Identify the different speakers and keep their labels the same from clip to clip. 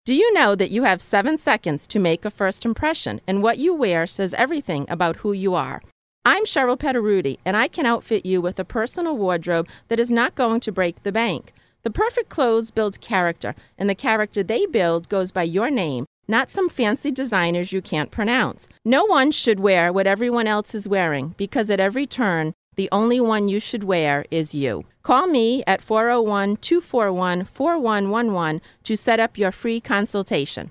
Speaker 1: Do you know that you have 7 seconds to make a first impression, and what you wear says everything about who you are? I'm Cheryl Petteruti, and I can outfit you with a personal wardrobe that is not going to break the bank. The perfect clothes build character, and the character they build goes by your name, not some fancy designers you can't pronounce. No one should wear what everyone else is wearing, because at every turn, the only one you should wear is you. Call me at 401-241-4111 to set up your free consultation.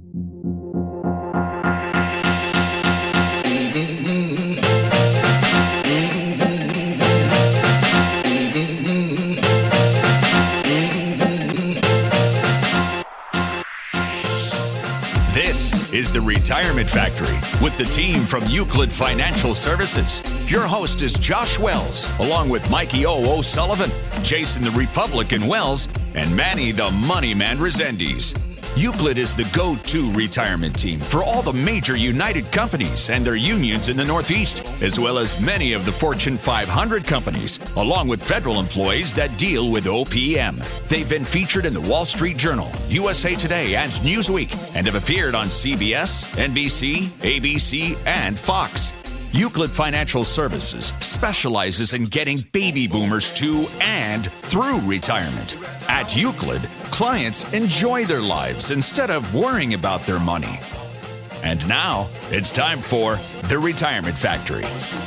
Speaker 2: This is the Retirement Factory with the team from Euclid Financial Services. Your host is Josh Wells, along with Mikey O. O'Sullivan, Jason the Republican Wells, and Manny the Money Man Resendiz. Euclid is the go-to retirement team for all the major United companies and their unions in the Northeast, as well as many of the Fortune 500 companies, along with federal employees that deal with OPM. They've been featured in the Wall Street Journal, USA Today, and Newsweek, and have appeared on CBS, NBC, ABC, and Fox. Euclid Financial Services specializes in getting baby boomers to and through retirement. At Euclid, clients enjoy their lives instead of worrying about their money. And now, it's time for The Retirement Factory.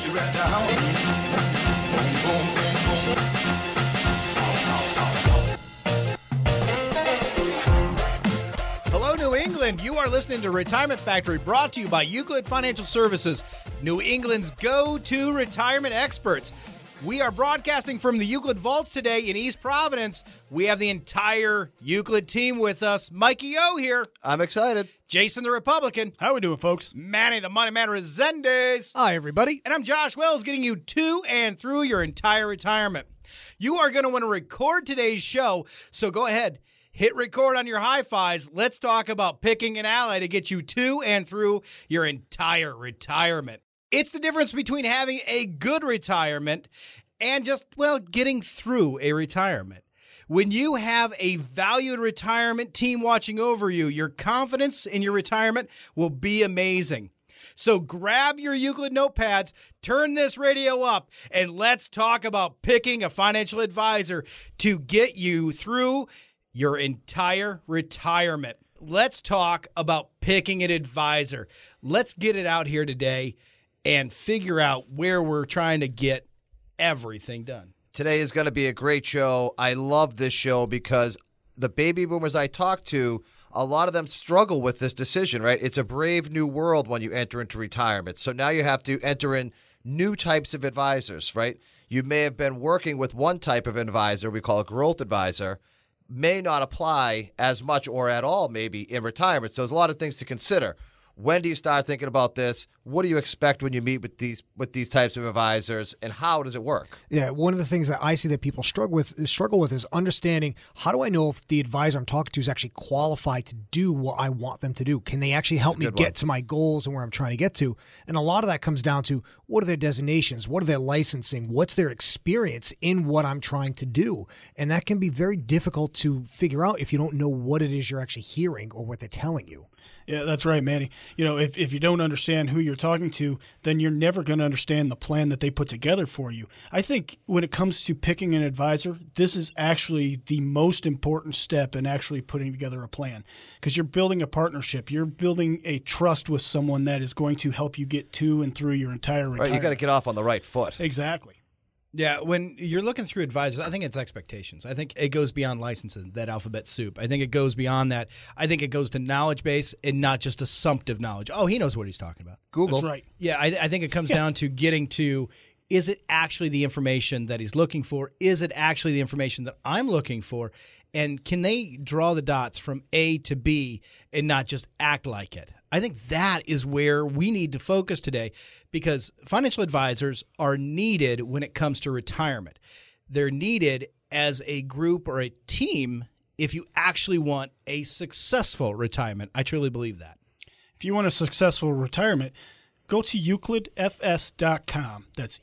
Speaker 3: Hello, New England. You are listening to Retirement Factory, brought to you by Euclid Financial Services, New England's go-to retirement experts. We are broadcasting from the Euclid Vaults today in East Providence. We have the entire Euclid team with us. Mikey O here.
Speaker 4: I'm excited.
Speaker 3: Jason the Republican.
Speaker 5: How we doing, folks?
Speaker 3: Manny the Money Man Resendiz.
Speaker 4: Hi, everybody.
Speaker 3: And I'm Josh Wells, getting you to and through your entire retirement. You are going to want to record today's show, so go ahead. Hit record on your hi-fis. Let's talk about picking an ally to get you to and through your entire retirement. It's the difference between having a good retirement and just, getting through a retirement. When you have a valued retirement team watching over you, your confidence in your retirement will be amazing. So grab your Euclid notepads, turn this radio up, and let's talk about picking a financial advisor to get you through your entire retirement. Let's talk about picking an advisor. Let's get it out here today and figure out where we're trying to get everything done.
Speaker 4: Today is going to be a great show. I love this show because the baby boomers I talk to, a lot of them struggle with this decision, right? It's a brave new world when you enter into retirement. So now you have to enter in new types of advisors, right? You may have been working with one type of advisor, we call a growth advisor, may not apply as much or at all maybe in retirement. So there's a lot of things to consider. When do you start thinking about this? What do you expect when you meet with these types of advisors, and how does it work?
Speaker 6: Yeah, one of the things that I see that people struggle with is understanding, how do I know if the advisor I'm talking to is actually qualified to do what I want them to do? Can they actually help me get to my goals and where I'm trying to get to? And a lot of that comes down to, what are their designations? What are their licensing? What's their experience in what I'm trying to do? And that can be very difficult to figure out if you don't know what it is you're actually hearing or what they're telling you.
Speaker 5: Yeah, that's right, Manny. You know, if you don't understand who you're talking to, then you're never going to understand the plan that they put together for you. I think when it comes to picking an advisor, this is actually the most important step in actually putting together a plan, because you're building a partnership. You're building a trust with someone that is going to help you get to and through your entire retirement.
Speaker 4: Right, you got to get off on the right foot.
Speaker 5: Exactly.
Speaker 3: Yeah, when you're looking through advisors, I think it's expectations. I think it goes beyond licenses, that alphabet soup. I think it goes beyond that. I think it goes to knowledge base and not just assumptive knowledge. Oh, he knows what he's talking about.
Speaker 4: Google.
Speaker 5: That's right.
Speaker 3: Yeah, I think it comes down to getting to, is it actually the information that he's looking for? Is it actually the information that I'm looking for? And can they draw the dots from A to B and not just act like it? I think that is where we need to focus today, because financial advisors are needed when it comes to retirement. They're needed as a group or a team if you actually want a successful retirement. I truly believe that.
Speaker 5: If you want a successful retirement, go to euclidfs.com. That's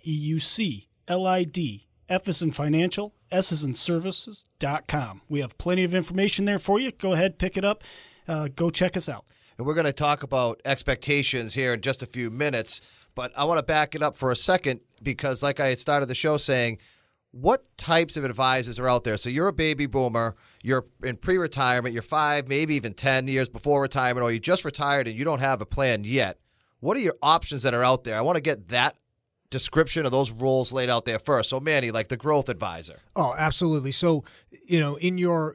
Speaker 5: EUCLID. F as in financial, S as in services.com. We have plenty of information there for you. Go ahead, pick it up. go check us out.
Speaker 4: And we're going to talk about expectations here in just a few minutes, but I want to back it up for a second because like I had started the show saying, what types of advisors are out there? So you're a baby boomer, you're in pre-retirement, you're 5, maybe even 10 years before retirement, or you just retired and you don't have a plan yet. What are your options that are out there? I want to get that description of those roles laid out there first. So Manny, like the growth advisor.
Speaker 6: Oh, absolutely. So, in your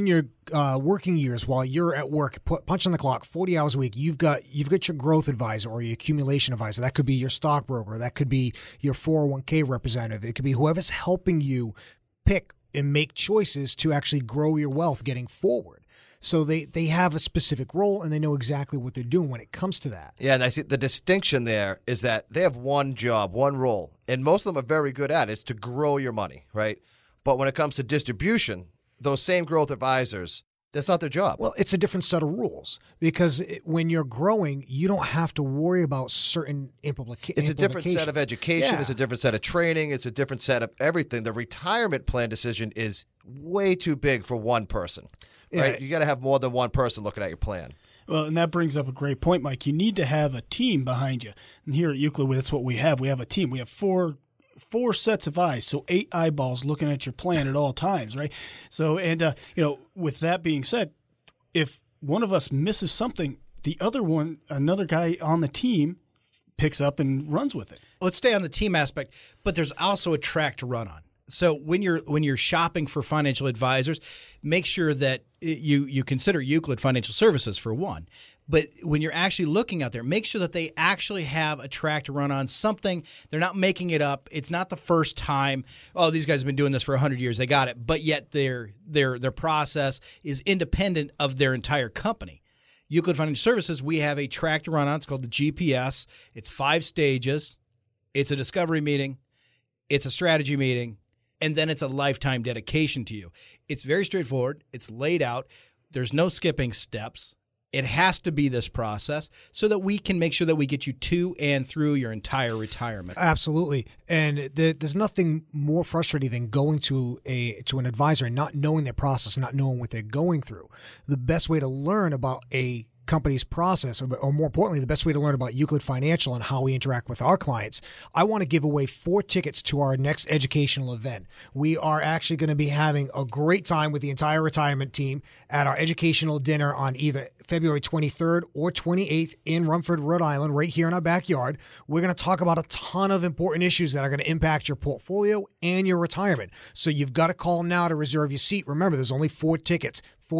Speaker 6: working years while you're at work, punch on the clock, 40 hours a week, you've got your growth advisor or your accumulation advisor. That could be your stockbroker. That could be your 401k representative. It could be whoever's helping you pick and make choices to actually grow your wealth getting forward. So they have a specific role and they know exactly what they're doing when it comes to that.
Speaker 4: Yeah, and I see the distinction there is that they have one job, one role, and most of them are very good at it. It's to grow your money, right? But when it comes to distribution, those same growth advisors, that's not their job.
Speaker 6: Well, it's a different set of rules because when you're growing, you don't have to worry about certain implications.
Speaker 4: It's a different set of education.
Speaker 6: Yeah.
Speaker 4: It's a different set of training. It's a different set of everything. The retirement plan decision is way too big for one person, right?
Speaker 6: Yeah.
Speaker 4: You got to have more than one person looking at your plan.
Speaker 5: Well, and that brings up a great point, Mike. You need to have a team behind you. And here at Euclid, that's what we have. We have a team. We have four sets of eyes, so 8 eyeballs looking at your plan at all times, right? So, and with that being said, if one of us misses something, the other one, another guy on the team, picks up and runs with it.
Speaker 3: Let's stay on the team aspect, but there's also a track to run on. So when you're shopping for financial advisors, make sure that you consider Euclid Financial Services for one. But when you're actually looking out there, make sure that they actually have a track to run on, something. They're not making it up. It's not the first time, oh, these guys have been doing this for 100 years. They got it. But yet their process is independent of their entire company. Euclid Financial Services, we have a track to run on. It's called the GPS. It's 5 stages. It's a discovery meeting. It's a strategy meeting. And then it's a lifetime dedication to you. It's very straightforward. It's laid out. There's no skipping steps. It has to be this process so that we can make sure that we get you to and through your entire retirement.
Speaker 6: Absolutely. And there's nothing more frustrating than going to an advisor and not knowing their process, not knowing what they're going through. The best way to learn about a company's process, or more importantly, the best way to learn about Euclid Financial and how we interact with our clients, I want to give away 4 tickets to our next educational event. We are actually going to be having a great time with the entire retirement team at our educational dinner on either February 23rd or 28th in Rumford, Rhode Island, right here in our backyard. We're going to talk about a ton of important issues that are going to impact your portfolio and your retirement. So you've got to call now to reserve your seat. Remember, there's only 4 tickets,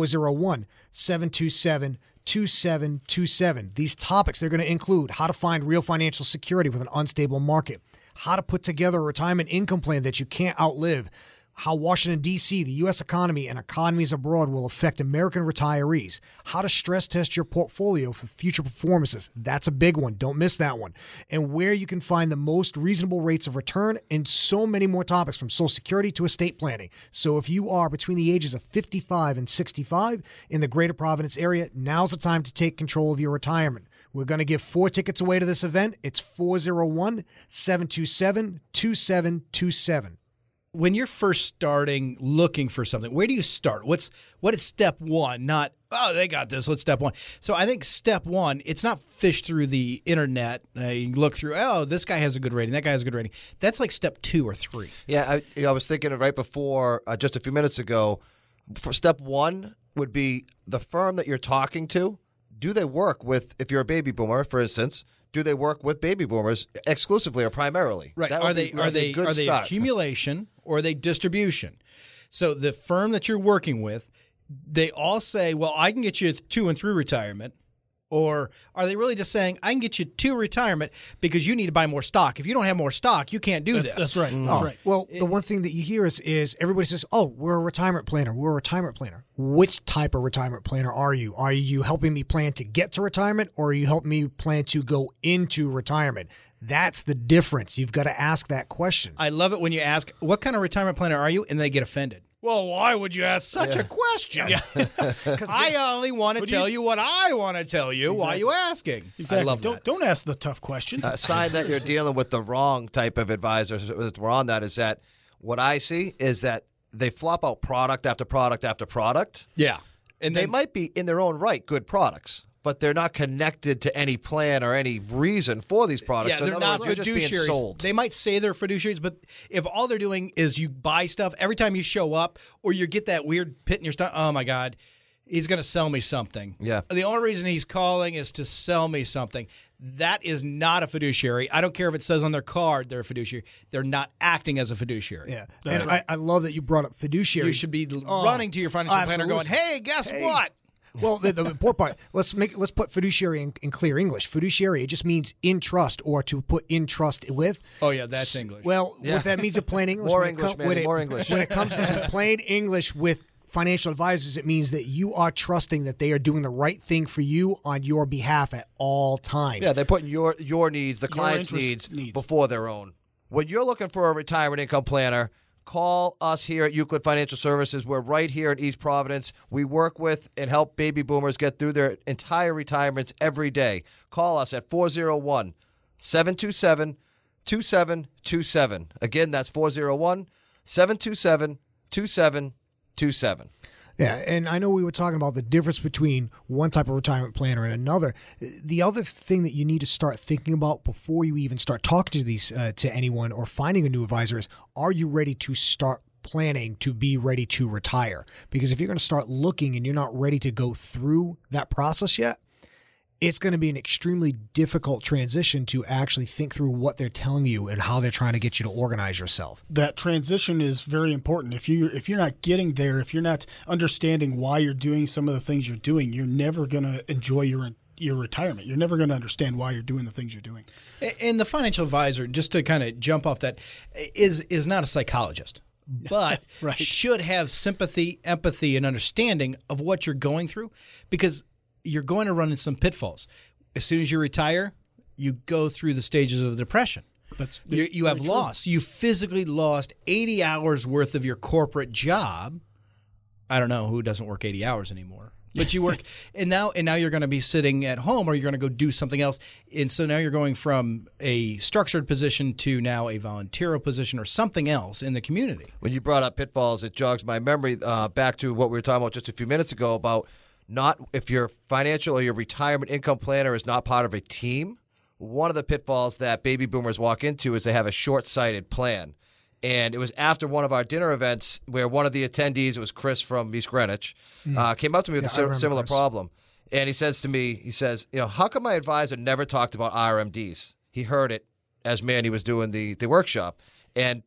Speaker 6: 401-727-2727. These topics, they're going to include how to find real financial security with an unstable market, how to put together a retirement income plan that you can't outlive, how Washington, D.C., the U.S. economy, and economies abroad will affect American retirees, how to stress test your portfolio for future performances. That's a big one. Don't miss that one. And where you can find the most reasonable rates of return, and so many more topics from Social Security to estate planning. So if you are between the ages of 55 and 65 in the greater Providence area, now's the time to take control of your retirement. We're going to give 4 tickets away to this event. It's 401-727-2727.
Speaker 3: When you're first starting looking for something, where do you start? What is step one? Not, oh, they got this, let's step one. So I think step one, it's not fish through the internet. You look through, oh, this guy has a good rating, that guy has a good rating. That's like step 2 or 3.
Speaker 4: Yeah, I was thinking right before, just a few minutes ago, for step 1 would be the firm that you're talking to. Do they work with, if you're a baby boomer, for instance, do they work with baby boomers exclusively or primarily?
Speaker 3: Right. Are they accumulation or are they distribution? So the firm that you're working with, they all say, well, I can get you to and through retirement. Or are they really just saying, I can get you to retirement because you need to buy more stock? If you don't have more stock, you can't do this.
Speaker 5: That's right. That's right.
Speaker 6: Well, the one thing that you hear is everybody says, oh, we're a retirement planner. We're a retirement planner. Which type of retirement planner are you? Are you helping me plan to get to retirement, or are you helping me plan to go into retirement? That's the difference. You've got to ask that question.
Speaker 3: I love it when you ask, what kind of retirement planner are you? And they get offended. Well, why would you ask such a question? Because I only want to tell you what I want to tell you. Exactly. Why are you asking?
Speaker 5: Exactly.
Speaker 3: I love that.
Speaker 5: Don't ask the tough questions.
Speaker 4: A sign that you're dealing with the wrong type of advisors that we're on that is that what I see is that they flop out product after product after product.
Speaker 3: Yeah. And
Speaker 4: they might be in their own right good products, but they're not connected to any plan or any reason for these products.
Speaker 3: Yeah,
Speaker 4: so
Speaker 3: they're
Speaker 4: in other
Speaker 3: not
Speaker 4: words, you're just being
Speaker 3: fiduciaries.
Speaker 4: sold.
Speaker 3: They might say they're fiduciaries, but if all they're doing is you buy stuff every time you show up, or you get that weird pit in your stomach, oh my God, he's going to sell me something.
Speaker 4: Yeah.
Speaker 3: The only reason he's calling is to sell me something. That is not a fiduciary. I don't care if it says on their card they're a fiduciary. They're not acting as a fiduciary.
Speaker 6: Yeah, and I love that you brought up fiduciary.
Speaker 3: You should be running to your financial planner going, hey, guess what?
Speaker 6: Well, the important part. Let's put fiduciary in clear English. Fiduciary, it just means in trust or to put in trust with.
Speaker 3: Oh yeah, that's English.
Speaker 6: Well, what that means in plain English.
Speaker 4: More English, man. More English.
Speaker 6: When it comes to plain English with financial advisors, it means that you are trusting that they are doing the right thing for you on your behalf at all times.
Speaker 4: Yeah, they're putting your needs, the client's needs before their own. When you're looking for a retirement income planner, call us here at Euclid Financial Services. We're right here in East Providence. We work with and help baby boomers get through their entire retirements every day. Call us at 401-727-2727. Again, that's 401-727-2727.
Speaker 6: Yeah, and I know we were talking about the difference between one type of retirement planner and another. The other thing that you need to start thinking about before you even start talking to these to anyone or finding a new advisor is, are you ready to start planning to be ready to retire? Because if you're going to start looking and you're not ready to go through that process yet, it's going to be an extremely difficult transition to actually think through what they're telling you and how they're trying to get you to organize yourself.
Speaker 5: That transition is very important. If you're not getting there, if you're not understanding why you're doing some of the things you're doing, you're never going to enjoy your retirement. You're never going to understand why you're doing the things you're doing.
Speaker 3: And the financial advisor, just to kind of jump off that, is not a psychologist, but
Speaker 5: Right.
Speaker 3: should have sympathy, empathy, and understanding of what you're going through, because you're going to run into some pitfalls. As soon as you retire, you go through the stages of depression. You have lost. You physically lost 80 hours worth of your corporate job. I don't know who doesn't work 80 hours anymore. But you work, and now you're going to be sitting at home, or you're going to go do something else. And so now you're going from a structured position to now a volunteer position or something else in the community.
Speaker 4: When you brought up pitfalls, it jogs my memory back to what we were talking about just a few minutes ago about not if your financial or your retirement income planner is not part of a team. One of the pitfalls that baby boomers walk into is they have a short-sighted plan. And it was after one of our dinner events where one of the attendees, it was Chris from East Greenwich, came up to me with a similar problem. And he says to me, how come my advisor never talked about RMDs? He heard it as Manny was doing the workshop. And,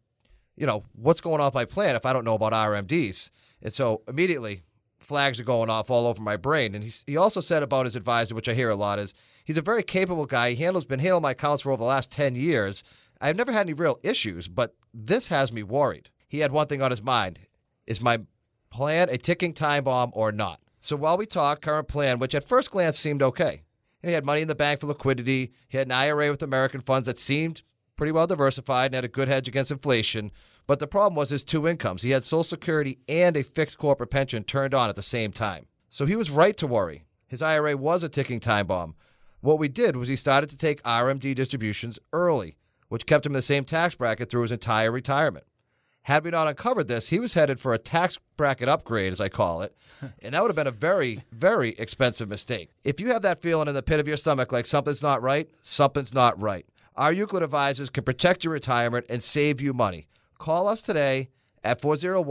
Speaker 4: what's going on with my plan if I don't know about RMDs? And so immediately flags are going off all over my brain. And he also said about his advisor, which I hear a lot, is he's a very capable guy. He's been handling my accounts for over the last 10 years. I've never had any real issues, but this has me worried. He had one thing on his mind. Is my plan a ticking time bomb or not? So while we talk, current plan, which at first glance seemed okay. He had money in the bank for liquidity. He had an IRA with American funds that seemed pretty well diversified and had a good hedge against inflation. But the problem was his two incomes. He had Social Security and a fixed corporate pension turned on at the same time. So he was right to worry. His IRA was a ticking time bomb. What we did was he started to take RMD distributions early, which kept him in the same tax bracket through his entire retirement. Had we not uncovered this, he was headed for a tax bracket upgrade, as I call it, and that would have been a very, very expensive mistake. If you have that feeling in the pit of your stomach like something's not right, something's not right. Our Euclid advisors can protect your retirement and save you money. Call us today at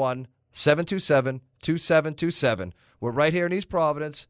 Speaker 4: 401-727-2727. We're right here in East Providence,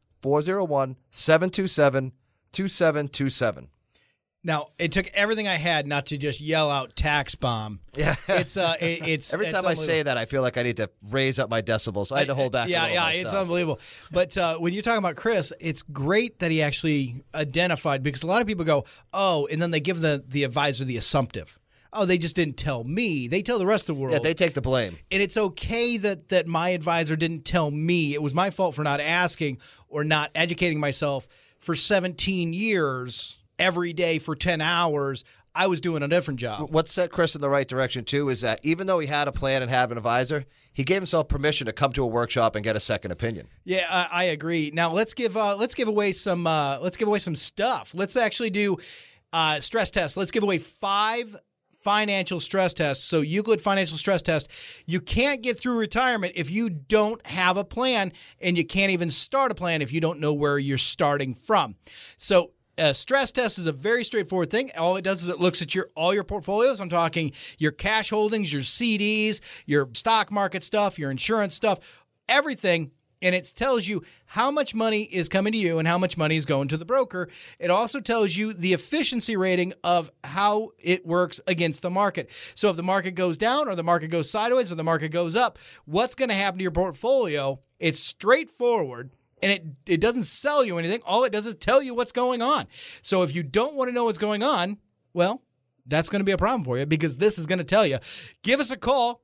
Speaker 4: 401-727-2727.
Speaker 3: Now, it took everything I had not to just yell out tax bomb.
Speaker 4: Yeah.
Speaker 3: It's
Speaker 4: every time I say that, I feel like I need to raise up my decibels. So I had to hold back a little myself.
Speaker 3: It's unbelievable. But when you're talking about Chris, it's great that he actually identified, because a lot of people go, oh, and then they give the advisor the assumptive. Oh, they just didn't tell me. They tell the rest of the world.
Speaker 4: Yeah, they take the blame.
Speaker 3: And it's okay that my advisor didn't tell me. It was my fault for not asking or not educating myself for 17 years every day for 10 hours. I was doing a different job.
Speaker 4: What set Chris in the right direction, too, is that even though he had a plan and had an advisor, he gave himself permission to come to a workshop and get a second opinion.
Speaker 3: Yeah, I agree. Now let's give away some stuff. Let's actually do stress tests. Let's give away 5 financial stress test. So Euclid Financial Stress Test, you can't get through retirement if you don't have a plan, and you can't even start a plan if you don't know where you're starting from. So a stress test is a very straightforward thing. All it does is it looks at all your portfolios. I'm talking your cash holdings, your CDs, your stock market stuff, your insurance stuff, everything. And it tells you how much money is coming to you and how much money is going to the broker. It also tells you the efficiency rating of how it works against the market. So if the market goes down or the market goes sideways or the market goes up, what's going to happen to your portfolio? It's straightforward. And it doesn't sell you anything. All it does is tell you what's going on. So if you don't want to know what's going on, well, that's going to be a problem for you, because this is going to tell you. Give us a call,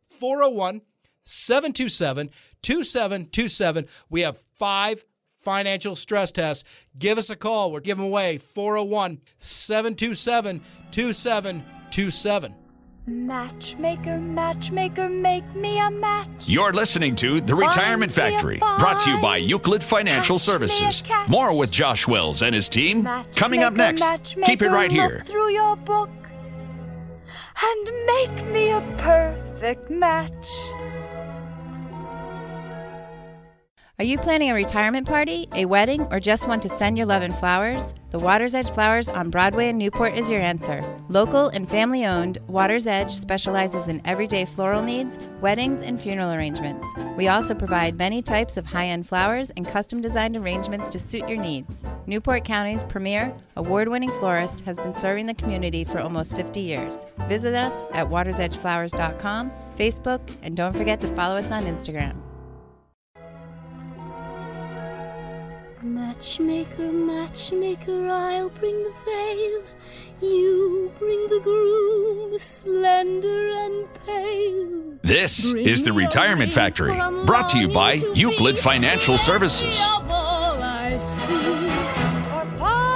Speaker 3: 401-727-2727. We have 5 financial stress tests. Give us a call. We're giving away 401-727-2727.
Speaker 7: Matchmaker, matchmaker, make me a match.
Speaker 2: You're listening to The Retirement Factory, brought to you by Euclid Financial Services. More with Josh Wells and his team coming up next. Keep it right here.
Speaker 7: Look through your book and make me a perfect match.
Speaker 8: Are you planning a retirement party, a wedding, or just want to send your love and flowers? The Water's Edge Flowers on Broadway in Newport is your answer. Local and family-owned, Water's Edge specializes in everyday floral needs, weddings, and funeral arrangements. We also provide many types of high-end flowers and custom-designed arrangements to suit your needs. Newport County's premier, award-winning florist has been serving the community for almost 50 years. Visit us at watersedgeflowers.com, Facebook, and don't forget to follow us on Instagram.
Speaker 7: Matchmaker, matchmaker, I'll bring the veil. You bring the groom, slender and pale.
Speaker 2: This is The Retirement Factory, brought to you by Euclid Financial Services.
Speaker 7: Or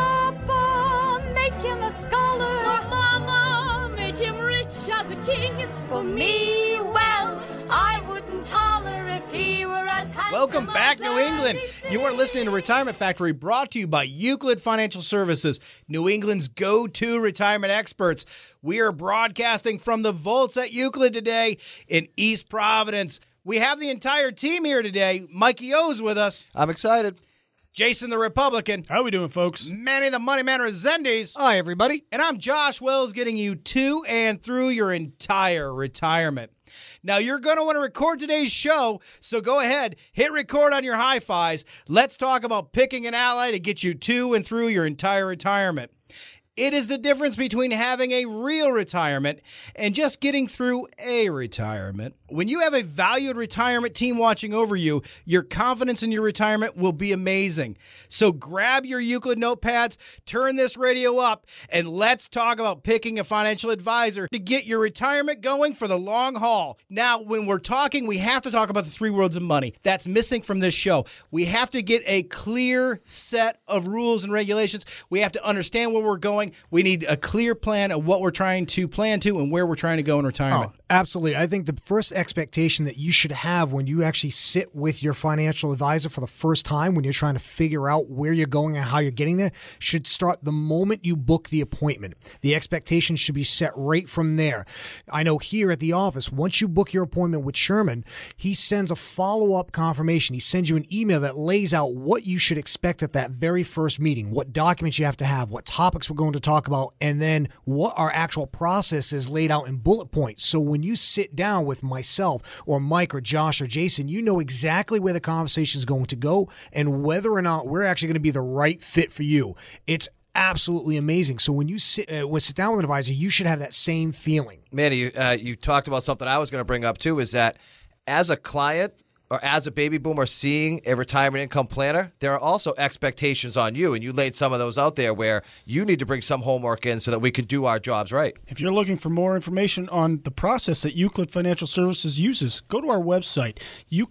Speaker 7: Papa, make him a scholar. Or Mama, make him rich as a king. For me, well, I wouldn't holler if he were as handsome.
Speaker 3: Welcome back,
Speaker 7: as
Speaker 3: New England. You are listening to Retirement Factory, brought to you by Euclid Financial Services, New England's go-to retirement experts. We are broadcasting from the vaults at Euclid today in East Providence. We have the entire team here today. Mikey O's with us.
Speaker 4: I'm excited.
Speaker 3: Jason the Republican.
Speaker 5: How we doing, folks?
Speaker 3: Manny the Money Man Resendiz.
Speaker 6: Hi, everybody.
Speaker 3: And I'm Josh Wells, getting you to and through your entire retirement. Now, you're going to want to record today's show, so go ahead, hit record on your hi-fis. Let's talk about picking an ally to get you to and through your entire retirement. It is the difference between having a real retirement and just getting through a retirement. When you have a valued retirement team watching over you, your confidence in your retirement will be amazing. So grab your Euclid notepads, turn this radio up, and let's talk about picking a financial advisor to get your retirement going for the long haul. Now, when we're talking, we have to talk about the 3 worlds of money. That's missing from this show. We have to get a clear set of rules and regulations. We have to understand where we're going. We need a clear plan of what we're trying to plan to and where we're trying to go in retirement.
Speaker 6: Oh, absolutely. I think the first expectation that you should have when you actually sit with your financial advisor for the first time, when you're trying to figure out where you're going and how you're getting there, should start the moment you book the appointment. The expectation should be set right from there. I know here at the office, once you book your appointment with Sherman, he sends a follow-up confirmation. He sends you an email that lays out what you should expect at that very first meeting, what documents you have to have, what topics we're going to talk about, and then what our actual process is laid out in bullet points. So when you sit down with myself or Mike or Josh or Jason, you know exactly where the conversation is going to go and whether or not we're actually going to be the right fit for you. It's absolutely amazing. So when you sit down with an advisor, you should have that same feeling.
Speaker 4: Manny, you talked about something I was going to bring up too, is that as a client or as a baby boomer seeing a retirement income planner, there are also expectations on you, and you laid some of those out there where you need to bring some homework in so that we can do our jobs right.
Speaker 5: If you're looking for more information on the process that Euclid Financial Services uses, go to our website,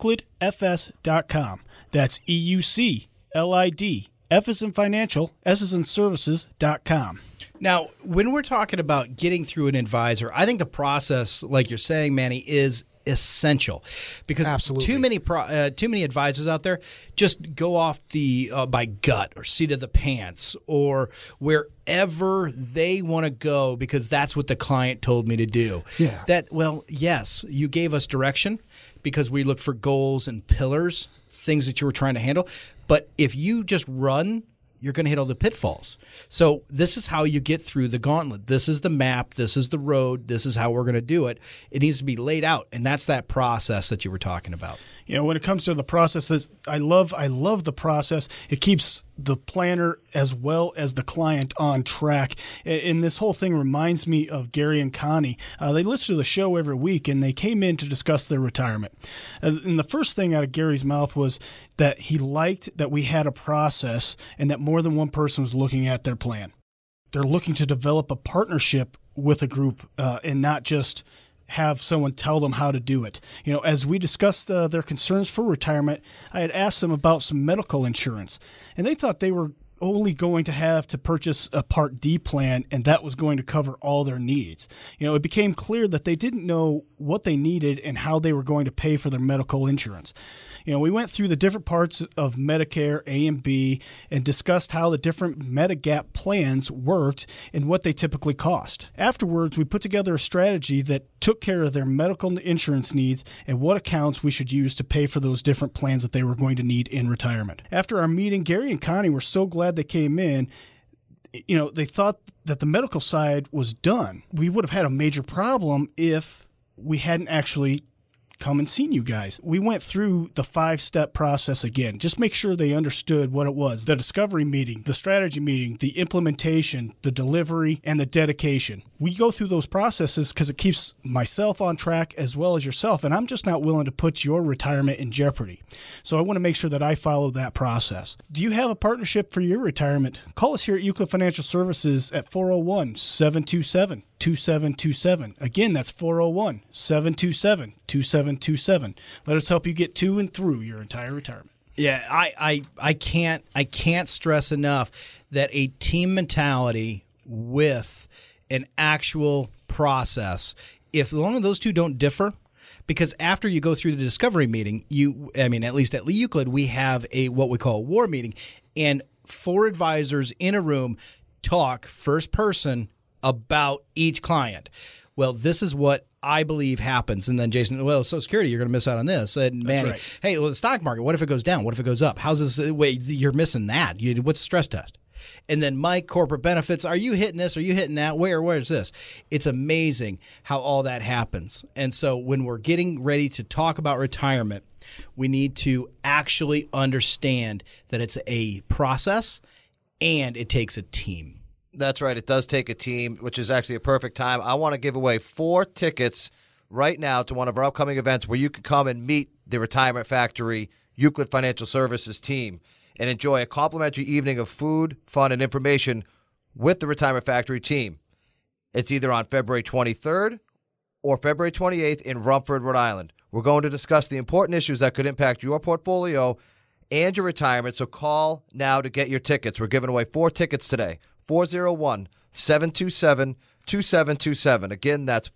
Speaker 5: euclidfs.com. That's EUCLID, F as in financial, S as in services.com.
Speaker 3: Now, when we're talking about getting through an advisor, I think the process, like you're saying, Manny, is essential, because
Speaker 6: Absolutely.
Speaker 3: too many advisors out there just go off the by gut or seat of the pants or wherever they want to go because that's what the client told me to do.
Speaker 6: Yeah.
Speaker 3: Yes, you gave us direction because we looked for goals and pillars, things that you were trying to handle. But if you just run, you're going to hit all the pitfalls. So this is how you get through the gauntlet. This is the map. This is the road. This is how we're going to do it. It needs to be laid out, and that's that process that you were talking about.
Speaker 5: You know, when it comes to the processes, I love the process. It keeps the planner as well as the client on track. And this whole thing reminds me of Gary and Connie. They listen to the show every week, and they came in to discuss their retirement. And the first thing out of Gary's mouth was that he liked that we had a process and that more than one person was looking at their plan. They're looking to develop a partnership with a group and not just have someone tell them how to do it. You know, as we discussed their concerns for retirement, I had asked them about some medical insurance, and they thought they were only going to have to purchase a Part D plan, and that was going to cover all their needs. You know, it became clear that they didn't know what they needed and how they were going to pay for their medical insurance. You know, we went through the different parts of Medicare A and B and discussed how the different Medigap plans worked and what they typically cost. Afterwards, we put together a strategy that took care of their medical insurance needs and what accounts we should use to pay for those different plans that they were going to need in retirement. After our meeting, Gary and Connie were so glad they came in. You know, they thought that the medical side was done. We would have had a major problem if we hadn't actually come and seen you guys. We went through the 5-step process again. Just make sure they understood what it was. The discovery meeting, the strategy meeting, the implementation, the delivery, and the dedication. We go through those processes because it keeps myself on track as well as yourself, and I'm just not willing to put your retirement in jeopardy. So I want to make sure that I follow that process. Do you have a partnership for your retirement? Call us here at Euclid Financial Services at 401-727-2727. Again, that's 401-727-2727. Let us help you get to and through your entire retirement.
Speaker 3: Yeah, I can't stress enough that a team mentality with an actual process, if long as those two don't differ, because after you go through the discovery meeting, at least at Euclid, we have what we call a war meeting, and 4 advisors in a room talk first person about each client. Well, this is what I believe happens. And then Jason, well, Social Security, you're going to miss out on this. And Manny,
Speaker 5: right.
Speaker 3: Hey, well, the stock market, what if it goes down? What if it goes up? How's this? Wait, you're missing that. What's a stress test? And then Mike, corporate benefits, are you hitting this? Are you hitting that? Where's this? It's amazing how all that happens. And so when we're getting ready to talk about retirement, we need to actually understand that it's a process and it takes a team.
Speaker 4: That's right. It does take a team, which is actually a perfect time. I want to give away 4 tickets right now to one of our upcoming events where you can come and meet the Retirement Factory Euclid Financial Services team and enjoy a complimentary evening of food, fun, and information with the Retirement Factory team. It's either on February 23rd or February 28th in Rumford, Rhode Island. We're going to discuss the important issues that could impact your portfolio and your retirement, so call now to get your tickets. We're giving away 4 tickets today. 401-727-2727. Again, that's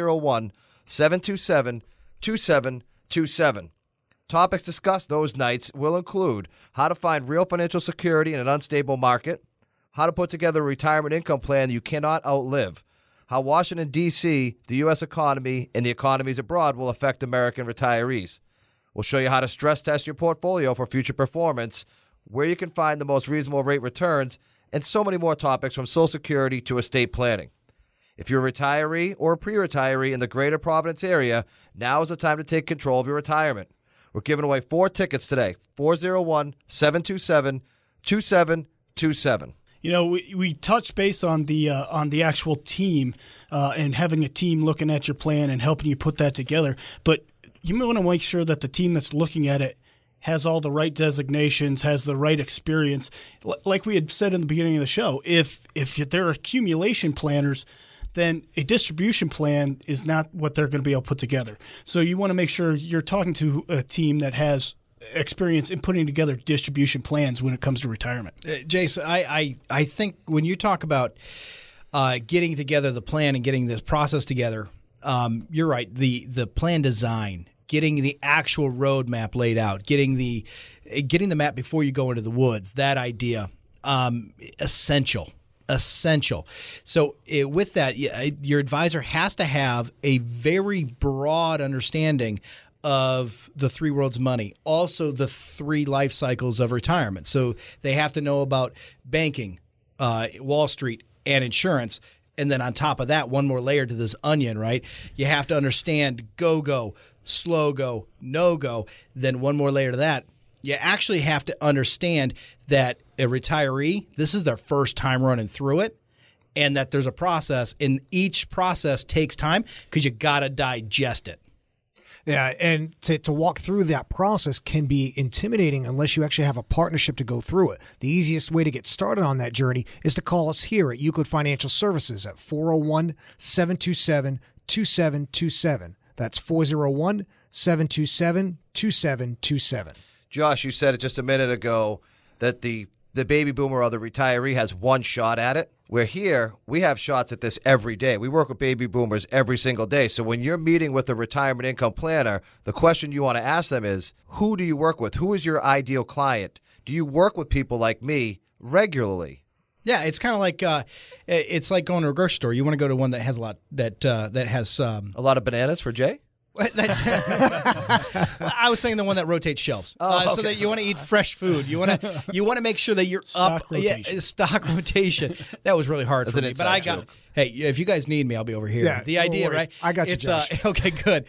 Speaker 4: 401-727-2727. Topics discussed those nights will include how to find real financial security in an unstable market, how to put together a retirement income plan you cannot outlive, how Washington, D.C., the U.S. economy, and the economies abroad will affect American retirees. We'll show you how to stress test your portfolio for future performance, where you can find the most reasonable rate returns, and so many more topics from Social Security to estate planning. If you're a retiree or a pre-retiree in the greater Providence area, now is the time to take control of your retirement. We're giving away 4 tickets today, 401-727-2727.
Speaker 5: You know, we touched base on the actual team and having a team looking at your plan and helping you put that together. But you want to make sure that the team that's looking at it has all the right designations, has the right experience. Like we had said in the beginning of the show, if they're accumulation planners, then a distribution plan is not what they're going to be able to put together. So you want to make sure you're talking to a team that has experience in putting together distribution plans when it comes to retirement.
Speaker 3: Jason, I think when you talk about getting together the plan and getting this process together, you're right. The plan design, getting the actual roadmap laid out, getting the map before you go into the woods, that idea, essential. So with that, your advisor has to have a very broad understanding of the three worlds of money, also the three life cycles of retirement. So they have to know about banking, Wall Street, and insurance. And then on top of that, one more layer to this onion, right? You have to understand go, slow go, no go. Then one more layer to that. You actually have to understand that a retiree, this is their first time running through it, and that there's a process, and each process takes time because you got to digest it.
Speaker 6: Yeah, and to walk through that process can be intimidating unless you actually have a partnership to go through it. The easiest way to get started on that journey is to call us here at Euclid Financial Services at 401-727-2727. That's 401-727-2727.
Speaker 4: Josh, you said it just a minute ago that the baby boomer or the retiree has one shot at it. Where here, we have shots at this every day. We work with baby boomers every single day. So when you're meeting with a retirement income planner, the question you want to ask them is, who do you work with? Who is your ideal client? Do you work with people like me regularly?
Speaker 3: Yeah, it's kind of like it's like going to a grocery store. You want to go to one that has a lot that has
Speaker 4: a lot of bananas for Jay.
Speaker 3: I was saying the one that rotates shelves,
Speaker 4: okay.
Speaker 3: So that you want to eat fresh food. You want to make sure that you're
Speaker 5: Stock
Speaker 3: up.
Speaker 5: rotation.
Speaker 3: Yeah, stock rotation. That was really hard
Speaker 4: That's
Speaker 3: for
Speaker 4: an
Speaker 3: me, but
Speaker 4: inside
Speaker 3: I got.
Speaker 4: joke.
Speaker 3: Hey, if you guys need me, I'll be over here.
Speaker 6: Yeah,
Speaker 3: The
Speaker 6: no
Speaker 3: idea,
Speaker 6: worries.
Speaker 3: right?
Speaker 6: I got you, Josh.
Speaker 3: Okay, good.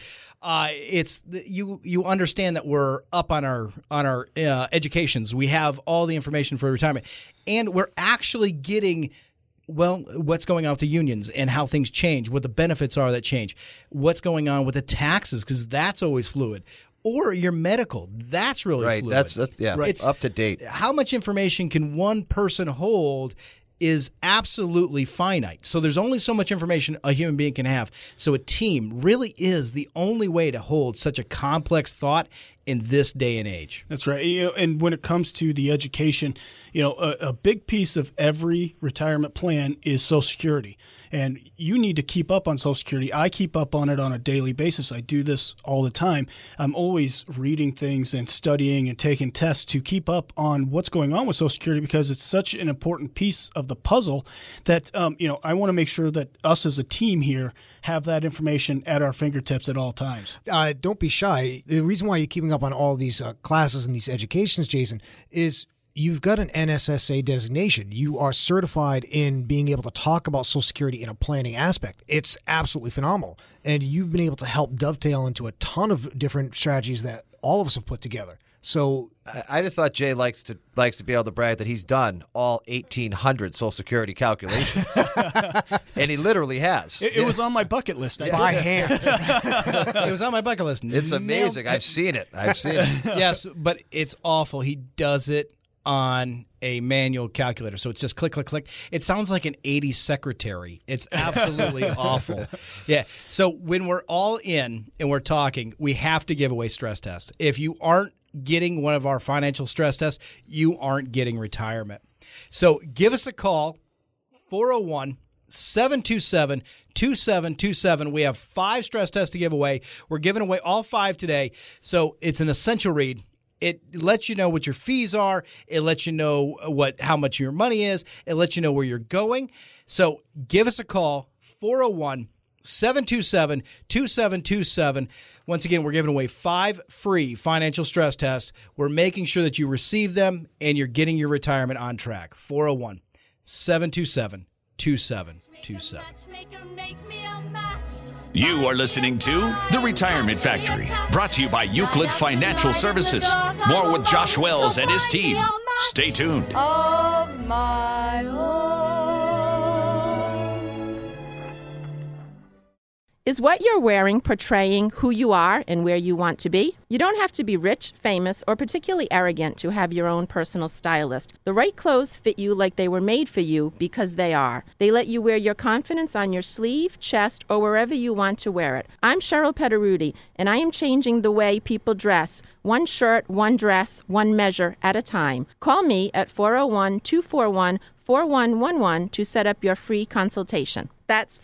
Speaker 3: You understand that we're up on our educations. We have all the information for retirement, and we're actually getting. Well, what's going on with the unions and how things change, what the benefits are that change, what's going on with the taxes, because that's always fluid, or your medical, that's really
Speaker 4: Right,
Speaker 3: fluid.
Speaker 4: that's
Speaker 3: It's
Speaker 4: up to date.
Speaker 3: How much information can one person hold is absolutely finite. So there's only so much information a human being can have. So a team really is the only way to hold such a complex thought in this day and age.
Speaker 5: That's right. And when it comes to the education, a big piece of every retirement plan is Social Security. And you need to keep up on Social Security. I keep up on it on a daily basis. I do this all the time. I'm always reading things and studying and taking tests to keep up on what's going on with Social Security because it's such an important piece of the puzzle that, I want to make sure that us as a team here have that information at our fingertips at all times.
Speaker 6: Don't be shy. The reason why you're keeping up on all these classes and these educations, Jason, is you've got an NSSA designation. You are certified in being able to talk about Social Security in a planning aspect. It's absolutely phenomenal. And you've been able to help dovetail into a ton of different strategies that all of us have put together. So
Speaker 4: I just thought Jay likes to be able to brag that he's done all 1,800 Social Security calculations, and he literally has.
Speaker 5: It was on my bucket list.
Speaker 6: by hand.
Speaker 3: It was on my bucket list.
Speaker 4: It's amazing. I've seen it.
Speaker 3: Yes, but it's awful. He does it on a manual calculator. So it's just click, click, click. It sounds like an 80s secretary. It's absolutely awful. Yeah. So when we're all in and we're talking, we have to give away stress tests. If you aren't getting one of our financial stress tests, you aren't getting retirement. So give us a call, 401-727-2727. We have 5 stress tests to give away. We're giving away all 5 today. So it's an essential read. It lets you know what your fees are. It lets you know how much your money is. It lets you know where you're going. So give us a call, 401-727-2727. Once again, we're giving away 5 free financial stress tests. We're making sure that you receive them and you're getting your retirement on track. 401-727-2727.
Speaker 2: You are listening to The Retirement Factory, brought to you by Euclid Financial Services. More with Josh Wells and his team. Stay tuned.
Speaker 7: Of my own.
Speaker 1: Is what you're wearing portraying who you are and where you want to be? You don't have to be rich, famous, or particularly arrogant to have your own personal stylist. The right clothes fit you like they were made for you because they are. They let you wear your confidence on your sleeve, chest, or wherever you want to wear it. I'm Cheryl Pederuti, and I am changing the way people dress. One shirt, one dress, one measure at a time. Call me at 401-241-4111 to set up your free consultation. That's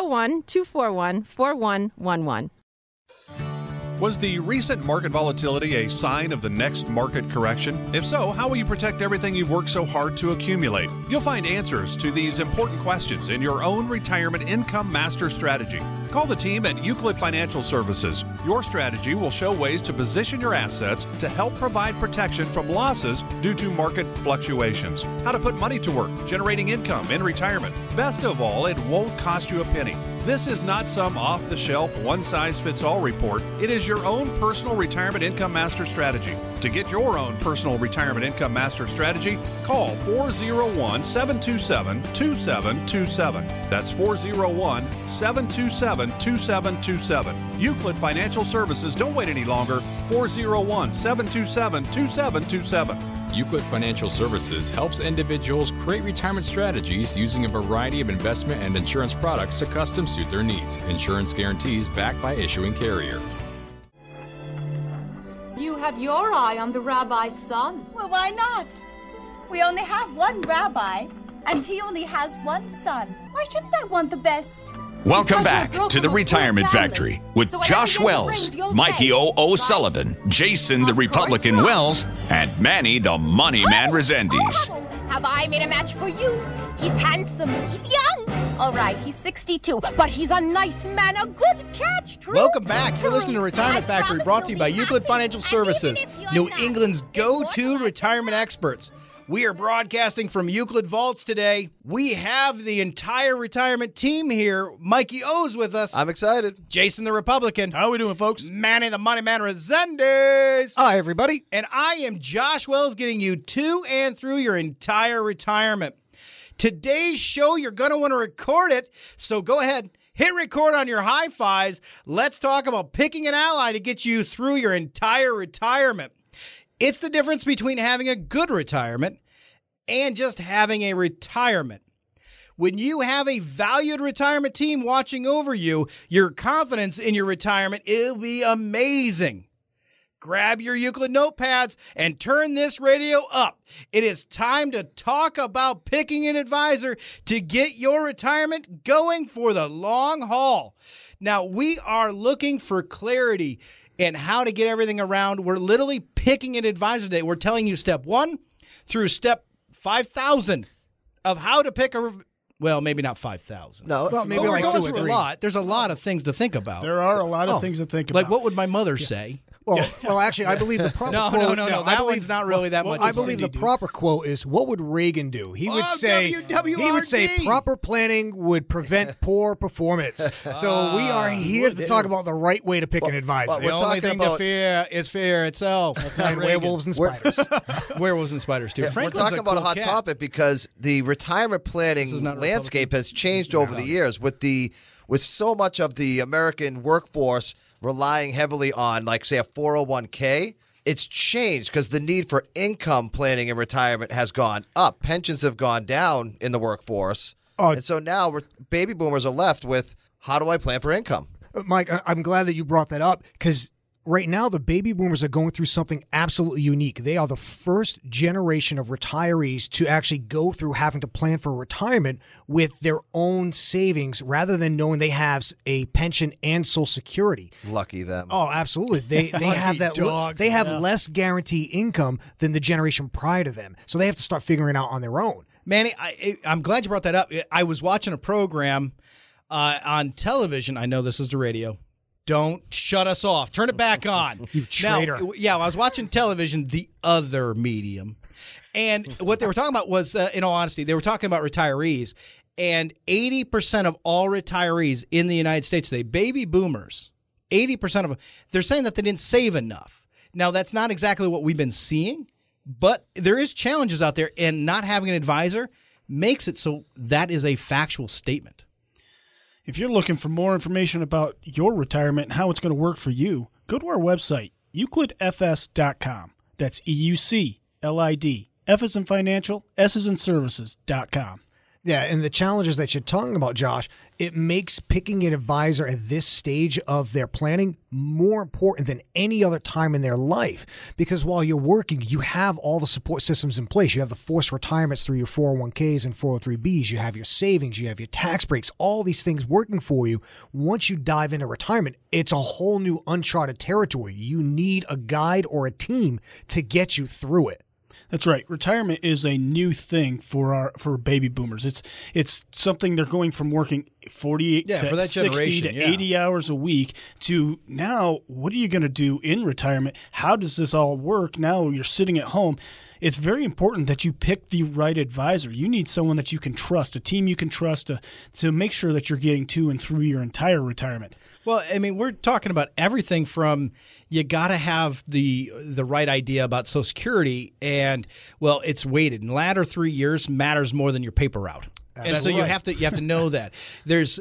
Speaker 1: 401-241-4111.
Speaker 9: Was the recent market volatility a sign of the next market correction? If so, how will you protect everything you've worked so hard to accumulate? You'll find answers to these important questions in your own retirement income master strategy. Call the team at Euclid Financial Services. Your strategy will show ways to position your assets to help provide protection from losses due to market fluctuations. How to put money to work, generating income in retirement. Best of all, it won't cost you a penny. This is not some off-the-shelf, one-size-fits-all report. It is your own personal retirement income master strategy. To get your own personal retirement income master strategy, call 401-727-2727. That's 401-727-2727. Euclid Financial Services. Don't wait any longer. 401-727-2727.
Speaker 10: Euclid Financial Services helps individuals create retirement strategies using a variety of investment and insurance products to custom suit their needs. Insurance guarantees backed by issuing carrier.
Speaker 7: You have your eye on the rabbi's son.
Speaker 11: Well, why not? We only have one rabbi, and he only has one son. Why shouldn't I want the best?
Speaker 2: Welcome back to the Retirement Factory with Josh Wells, Mikey O. O'Sullivan, Jason the Republican Wells, and Manny the Money Man Resendiz.
Speaker 7: Have I made a match for you? He's handsome. He's young. All right, he's 62, but he's a nice man, a good catch. True.
Speaker 3: Welcome back. You're listening to Retirement Factory, brought to you by Euclid Financial Services, New England's go-to retirement experts. We are broadcasting from Euclid Vaults today. We have the entire retirement team here. Mikey O's with us.
Speaker 4: I'm excited.
Speaker 3: Jason the Republican.
Speaker 5: How we doing, folks?
Speaker 3: Manny the Money Man Resendiz.
Speaker 6: Hi, everybody.
Speaker 3: And I am Josh Wells, getting you to and through your entire retirement. Today's show, you're going to want to record it, so go ahead, hit record on your hi-fis. Let's talk about picking an ally to get you through your entire retirement. It's the difference between having a good retirement and just having a retirement. When you have a valued retirement team watching over you, your confidence in your retirement will be amazing. Grab your Euclid notepads and turn this radio up. It is time to talk about picking an advisor to get your retirement going for the long haul. Now, we are looking for clarity and how to get everything around. We're literally picking an advisor today. We're telling you step 1 through step 5,000 of how to pick a, well, maybe not 5,000.
Speaker 4: No,
Speaker 6: well, maybe
Speaker 3: we're
Speaker 6: like
Speaker 3: going
Speaker 6: 2 or
Speaker 3: through
Speaker 6: 3.
Speaker 3: a lot. There's a lot of things to think about.
Speaker 5: There are a lot of things to think about.
Speaker 3: Like, what would my mother say?
Speaker 6: Well, actually, I believe the proper
Speaker 3: No,
Speaker 6: quote.
Speaker 3: no. That one's not really that much.
Speaker 6: I believe the proper quote is, "What would Reagan do?" He would say,
Speaker 3: WWRD.
Speaker 6: proper planning would prevent poor performance. So we are here to talk about the right way to pick an advisor.
Speaker 3: The only thing to fear is fear itself. That's not
Speaker 6: And werewolves and spiders.
Speaker 3: Werewolves and spiders, too.
Speaker 4: We're
Speaker 3: Franklin's
Speaker 4: talking about a hot
Speaker 3: cat.
Speaker 4: topic because the retirement planning
Speaker 3: This is not
Speaker 4: landscape has changed over the years with so much of the American workforce relying heavily on, like, say, a 401k. It's changed because the need for income planning in retirement has gone up. Pensions have gone down in the workforce. And so now baby boomers are left with, how do I plan for income?
Speaker 6: Mike, I'm glad that you brought that up because right now the baby boomers are going through something absolutely unique. They are the first generation of retirees to actually go through having to plan for retirement with their own savings rather than knowing they have a pension and Social Security.
Speaker 4: Lucky them.
Speaker 6: Oh, absolutely. They have that. They have less guaranteed income than the generation prior to them, so they have to start figuring it out on their own.
Speaker 3: Manny, I'm glad you brought that up. I was watching a program on television. I know this is the radio. Don't shut us off. Turn it back on.
Speaker 6: You traitor.
Speaker 3: Now, I was watching television, the other medium. And what they were talking about was, in all honesty, they were talking about retirees. And 80% of all retirees in the United States today, baby boomers, 80% of them, they're saying that they didn't save enough. Now, that's not exactly what we've been seeing, but there is challenges out there. And not having an advisor makes it so that is a factual statement.
Speaker 5: If you're looking for more information about your retirement and how it's going to work for you, go to our website, euclidfs.com. That's EUCLID, F as in financial, S as in services.com.
Speaker 6: Yeah, and the challenges that you're talking about, Josh, it makes picking an advisor at this stage of their planning more important than any other time in their life. Because while you're working, you have all the support systems in place. You have the forced retirements through your 401ks and 403bs. You have your savings. You have your tax breaks. All these things working for you. Once you dive into retirement, it's a whole new uncharted territory. You need a guide or a team to get you through it.
Speaker 5: That's right. Retirement is a new thing for baby boomers. It's something they're going from working 48 to 60 to 80 hours a week to now, what are you going to do in retirement? How does this all work? Now you're sitting at home. It's very important that you pick the right advisor. You need someone that you can trust, a team you can trust to make sure that you're getting to and through your entire retirement.
Speaker 3: Well, I mean, we're talking about everything from you got to have the right idea about Social Security, and, well, it's weighted. In the latter 3 years matters more than your paper route. And so you have to know that there's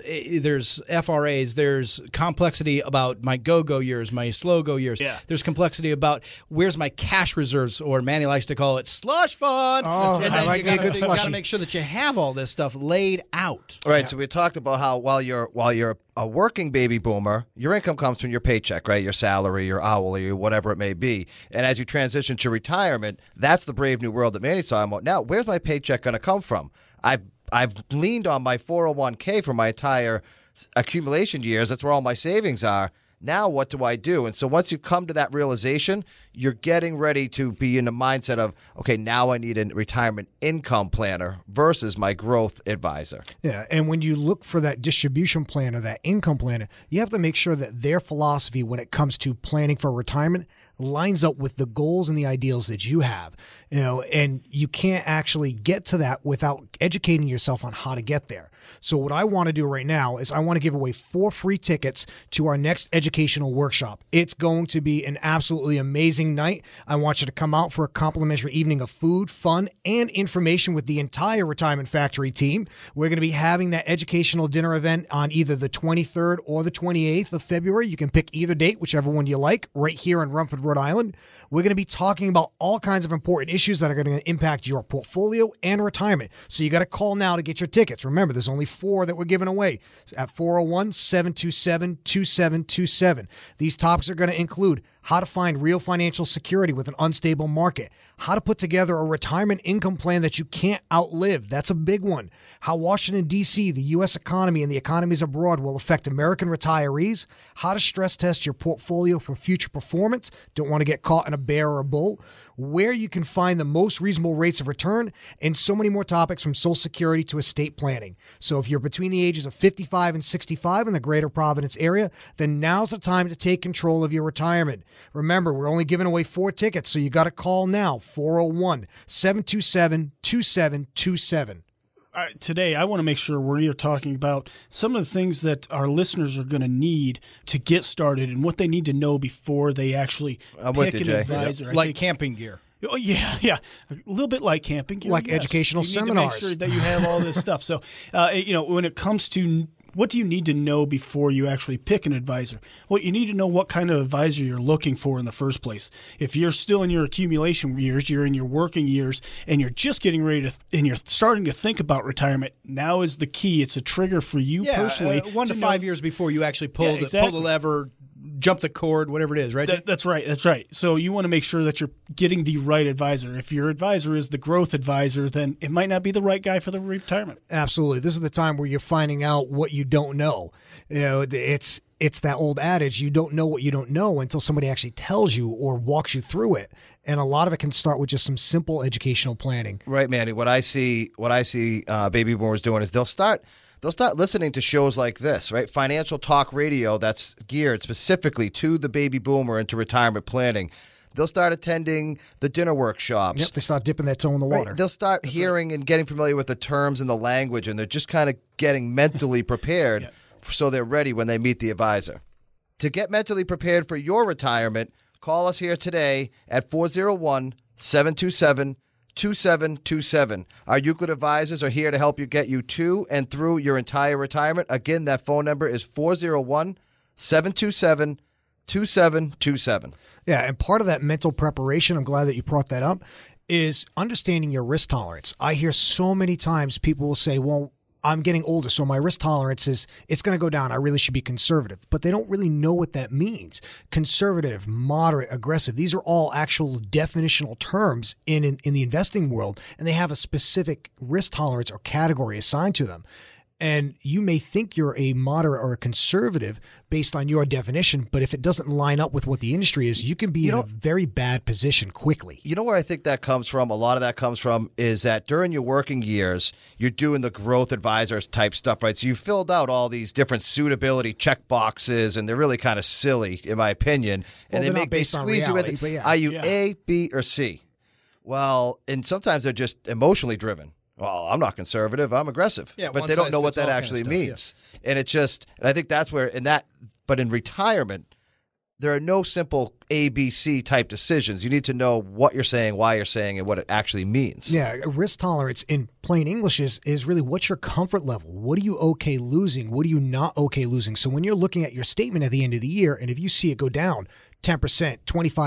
Speaker 3: FRAs, there's complexity about my go years, my slow go years.
Speaker 5: Yeah.
Speaker 3: There's complexity about where's my cash reserves, or Manny likes to call it slush fund.
Speaker 6: Oh,
Speaker 3: and
Speaker 6: I like a good
Speaker 3: you
Speaker 6: slushy.
Speaker 3: got to make sure that you have all this stuff laid out.
Speaker 4: All right, so we talked about how while you're a working baby boomer, your income comes from your paycheck, right? Your salary, your hourly, whatever it may be. And as you transition to retirement, that's the brave new world that Manny's talking about. Now, where's my paycheck going to come from? I've leaned on my 401k for my entire accumulation years. That's where all my savings are. Now what do I do? And so once you come to that realization, you're getting ready to be in the mindset of, okay, now I need a retirement income planner versus my growth advisor.
Speaker 6: Yeah, and when you look for that distribution plan or that income planner, you have to make sure that their philosophy when it comes to planning for retirement lines up with the goals and the ideals that you have. And you can't actually get to that without educating yourself on how to get there. So what I want to do right now is I want to give away 4 free tickets to our next educational workshop. It's going to be an absolutely amazing night. I want you to come out for a complimentary evening of food, fun, and information with the entire Retirement Factory team. We're going to be having that educational dinner event on either the 23rd or the 28th of February. You can pick either date, whichever one you like, right here in Rumford, Rhode Island. We're going to be talking about all kinds of important issues that are going to impact your portfolio and retirement. So you got to call now to get your tickets. Remember, there's only 4 that we're giving away at 401-727-2727. These topics are going to include how to find real financial security with an unstable market, how to put together a retirement income plan that you can't outlive. That's a big one. How Washington, D.C., the U.S. economy, and the economies abroad will affect American retirees, how to stress test your portfolio for future performance, don't want to get caught in a bear or a bull, where you can find the most reasonable rates of return, and so many more topics from Social Security to estate planning. So if you're between the ages of 55 and 65 in the greater Providence area, then now's the time to take control of your retirement. Remember, we're only giving away 4 tickets, so you got to call now, 401-727-2727.
Speaker 5: Today, I want to make sure we're talking about some of the things that our listeners are going to need to get started and what they need to know before they actually pick an advisor.
Speaker 3: Like camping gear.
Speaker 5: Oh, yeah. A little bit like camping gear.
Speaker 6: Like educational seminars.
Speaker 5: Need to make sure that you have all this stuff. So, when it comes to what do you need to know before you actually pick an advisor? Well, you need to know what kind of advisor you're looking for in the first place. If you're still in your accumulation years, you're in your working years, and you're just getting ready to, and you're starting to think about retirement, now is the key. It's a trigger for you personally.
Speaker 3: 1 to 5 years before you actually pull the lever, jump the cord, whatever it is, right?
Speaker 5: That's right. So you want to make sure that you're getting the right advisor. If your advisor is the growth advisor, then it might not be the right guy for the retirement.
Speaker 6: Absolutely. This is the time where you're finding out what you don't know. It's that old adage, you don't know what you don't know until somebody actually tells you or walks you through it. And a lot of it can start with just some simple educational planning.
Speaker 4: Right, Manny. What I see baby boomers doing is they'll start listening to shows like this, right? Financial talk radio that's geared specifically to the baby boomer and to retirement planning. They'll start attending the dinner workshops.
Speaker 6: Yep, they start dipping their toe in the water.
Speaker 4: Right. They'll start hearing and getting familiar with the terms and the language, and they're just kind of getting mentally prepared so they're ready when they meet the advisor. To get mentally prepared for your retirement, call us here today at 401-727-2727. Our Euclid advisors are here to help you get you to and through your entire retirement. Again, that phone number is 401-727-2727.
Speaker 6: Yeah, and part of that mental preparation, I'm glad that you brought that up, is understanding your risk tolerance. I hear so many times people will say, well, I'm getting older, so my risk tolerance it's going to go down. I really should be conservative. But they don't really know what that means. Conservative, moderate, aggressive. These are all actual definitional terms in the investing world, and they have a specific risk tolerance or category assigned to them. And you may think you're a moderate or a conservative based on your definition, but if it doesn't line up with what the industry is, you can be in a very bad position quickly.
Speaker 4: You know where I think that comes from? A lot of that comes from is that during your working years, you're doing the growth advisors type stuff, right? So you filled out all these different suitability check boxes, and they're really kind of silly, in my opinion. And they squeeze you into, are you A, B, or C? Well, and sometimes they're just emotionally driven. Well, I'm not conservative. I'm aggressive.
Speaker 3: Yeah,
Speaker 4: but they don't know what that actually means.
Speaker 3: Yes.
Speaker 4: And I think that's where, but in retirement, there are no simple A, B, C type decisions. You need to know what you're saying, why you're saying, and what it actually means.
Speaker 6: Yeah, risk tolerance in plain English is really what's your comfort level? What are you okay losing? What are you not okay losing? So when you're looking at your statement at the end of the year, and if you see it go down 10%,